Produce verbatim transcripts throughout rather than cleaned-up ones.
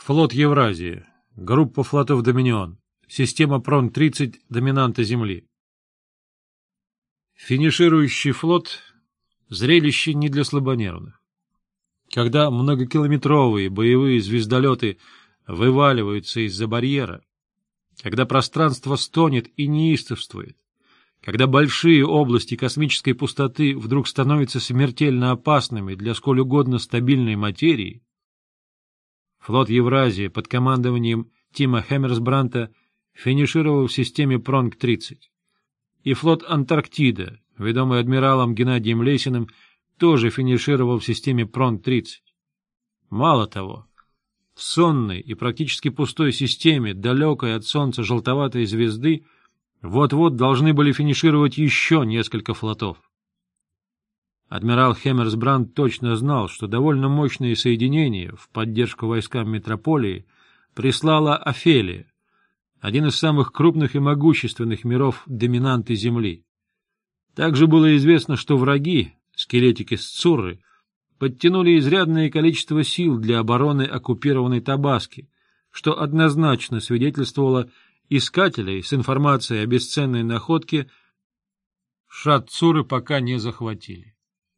Флот Евразии. Группа флотов «Доминион». Система Пронг тридцать доминанта Земли. Финиширующий флот — зрелище не для слабонервных. Когда многокилометровые боевые звездолеты вываливаются из-за барьера, когда пространство стонет и неистовствует, когда большие области космической пустоты вдруг становятся смертельно опасными для сколь угодно стабильной материи, флот Евразии под командованием Тима Хеммерсбранта финишировал в системе Пронг тридцать. И флот Антарктида, ведомый адмиралом Геннадием Лесиным, тоже финишировал в системе Пронг тридцать. Мало того, в сонной и практически пустой системе, далекой от Солнца желтоватой звезды, вот-вот должны были финишировать еще несколько флотов. Адмирал Хеммерсбранд точно знал, что довольно мощные соединения в поддержку войскам метрополии прислала Офелия, один из самых крупных и могущественных миров доминанты Земли. Также было известно, что враги, скелетики Сцурры, подтянули изрядное количество сил для обороны оккупированной Табаски, что однозначно свидетельствовало искателей с информацией о бесценной находке Шат-Цуры пока не захватили.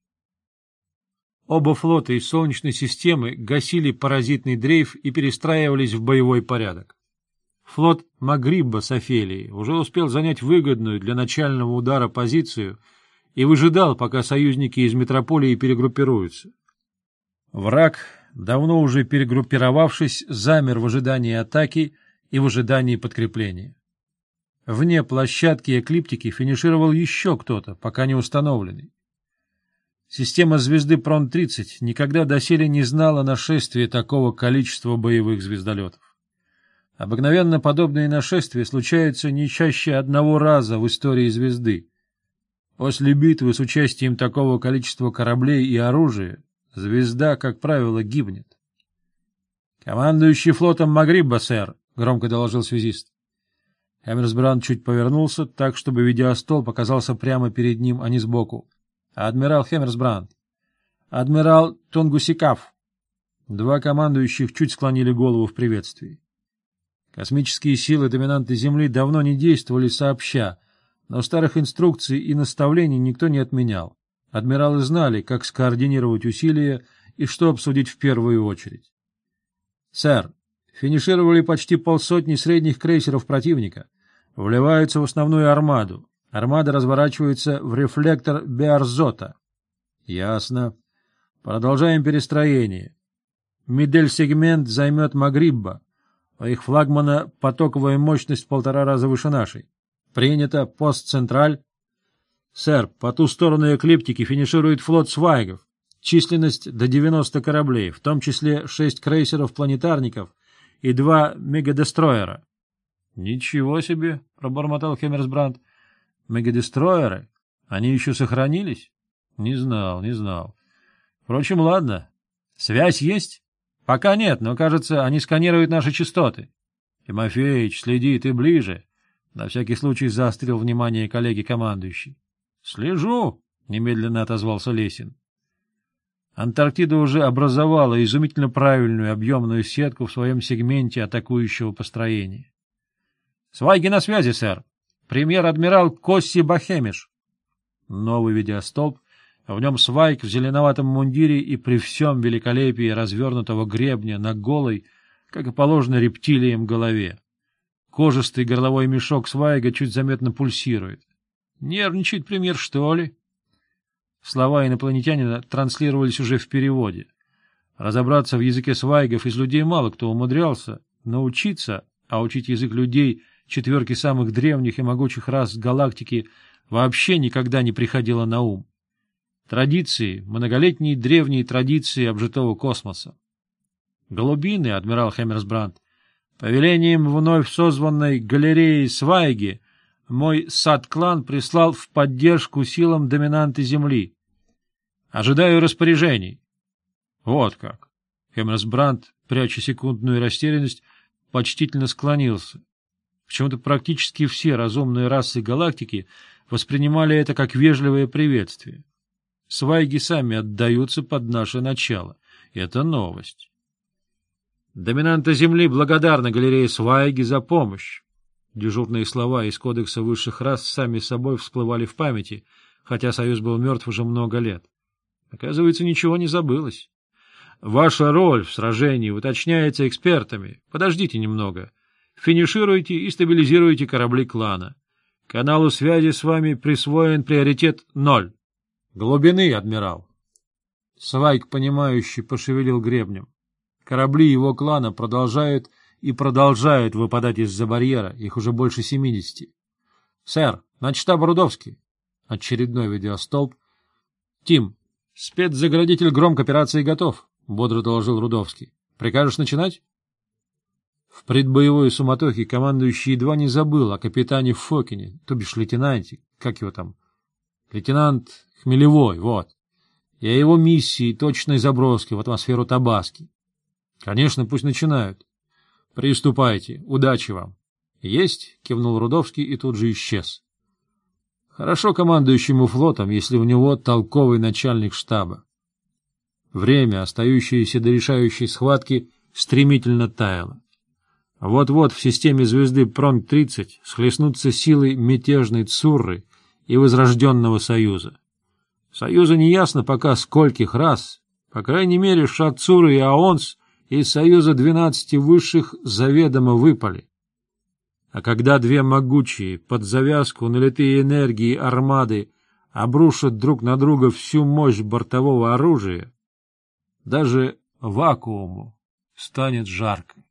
Оба флота из Солнечной системы гасили паразитный дрейф и перестраивались в боевой порядок. Флот Магрибба с Офелией уже успел занять выгодную для начального удара позицию и выжидал, пока союзники из метрополии перегруппируются. Враг, давно уже перегруппировавшись, замер в ожидании атаки и в ожидании подкрепления. Вне площадки эклиптики финишировал еще кто-то, пока не установленный. Система звезды Пронг тридцать никогда доселе не знала нашествия такого количества боевых звездолетов. Обыкновенно подобные нашествия случаются не чаще одного раза в истории звезды. После битвы с участием такого количества кораблей и оружия звезда, как правило, гибнет. — Командующий флотом Магрибба, сэр, — громко доложил связист. Хеммерсбранд чуть повернулся, так, чтобы видеостол показался прямо перед ним, а не сбоку. — Адмирал Хеммерсбранд. — Адмирал Тунгусикаф. Два командующих чуть склонили голову в приветствии. Космические силы доминанты Земли давно не действовали сообща, но старых инструкций и наставлений никто не отменял. Адмиралы знали, как скоординировать усилия и что обсудить в первую очередь. — Сэр, финишировали почти полсотни средних крейсеров противника, вливаются в основную армаду. Армада разворачивается в рефлектор Беарзота. — Ясно. Продолжаем перестроение. Мидель-сегмент займет Магрибба. У их флагмана потоковая мощность в полтора раза выше нашей. Принято. Пост-централь. Сэр, по ту сторону эклиптики финиширует флот свайгов. Численность до девяноста кораблей, в том числе шесть крейсеров-планетарников и два мегадестроера. — Ничего себе! — пробормотал Хеммерсбранд. — Мегадестроеры? Они еще сохранились? — Не знал, не знал. Впрочем, ладно. Связь есть? — Пока нет, но, кажется, они сканируют наши частоты. — Тимофеич, следи, ты ближе. На всякий случай заострил внимание коллеги-командующий. — Слежу, — немедленно отозвался Лесин. Антарктида уже образовала изумительно правильную объемную сетку в своем сегменте атакующего построения. — Свайги на связи, сэр. Премьер-адмирал Косси Бахемиш. Новый видеостолб. В нем свайг в зеленоватом мундире и при всем великолепии развернутого гребня на голой, как и положено рептилиям, голове. Кожистый горловой мешок свайга чуть заметно пульсирует. Нервничает премьер, что ли? Слова инопланетянина транслировались уже в переводе. Разобраться в языке свайгов из людей мало кто умудрялся, научиться, а учить язык людей четверки самых древних и могучих рас галактики вообще никогда не приходило на ум. Традиции, многолетние древние традиции обжитого космоса. Голубины, адмирал Хеммерсбранд, по велениям вновь созванной галереи Свайги мой сад-клан прислал в поддержку силам доминанты Земли. Ожидаю распоряжений. Вот как. Хеммерсбранд, пряча секундную растерянность, почтительно склонился. Почему-то практически все разумные расы галактики воспринимали это как вежливое приветствие. Свайги сами отдаются под наше начало. Это новость. Доминанты Земли благодарны галерее Свайги за помощь. Дежурные слова из Кодекса высших рас сами собой всплывали в памяти, хотя Союз был мертв уже много лет. Оказывается, ничего не забылось. Ваша роль в сражении уточняется экспертами. Подождите немного. Финишируйте и стабилизируйте корабли клана. Каналу связи с вами присвоен приоритет ноль. Глубины, адмирал. Свайг, понимающе пошевелил гребнем. Корабли его клана продолжают и продолжают выпадать из-за барьера, их уже больше семидесяти. — Сэр, начштаб Рудовский. Очередной видеостолб. — Тим, спецзаградитель гром к операции готов, — бодро доложил Рудовский. — Прикажешь начинать? В предбоевой суматохе командующий едва не забыл о капитане Фокине, то бишь лейтенанте, как его там, лейтенант Хмелевой, вот, и о его миссии и точной заброске в атмосферу Табаски. Конечно, пусть начинают. Приступайте, удачи вам. Есть, кивнул Рудовский и тут же исчез. Хорошо командующему флотом, если у него толковый начальник штаба. Время, остающееся до решающей схватки, стремительно таяло. Вот-вот в системе звезды Пронг тридцать схлестнутся силы мятежной Цурры и Возрожденного Союза. Союза неясно пока скольких раз, по крайней мере Шат-Цурры и Аонс из Союза двенадцати высших заведомо выпали. А когда две могучие, под завязку налитые энергии армады обрушат друг на друга всю мощь бортового оружия, даже вакууму станет жарко.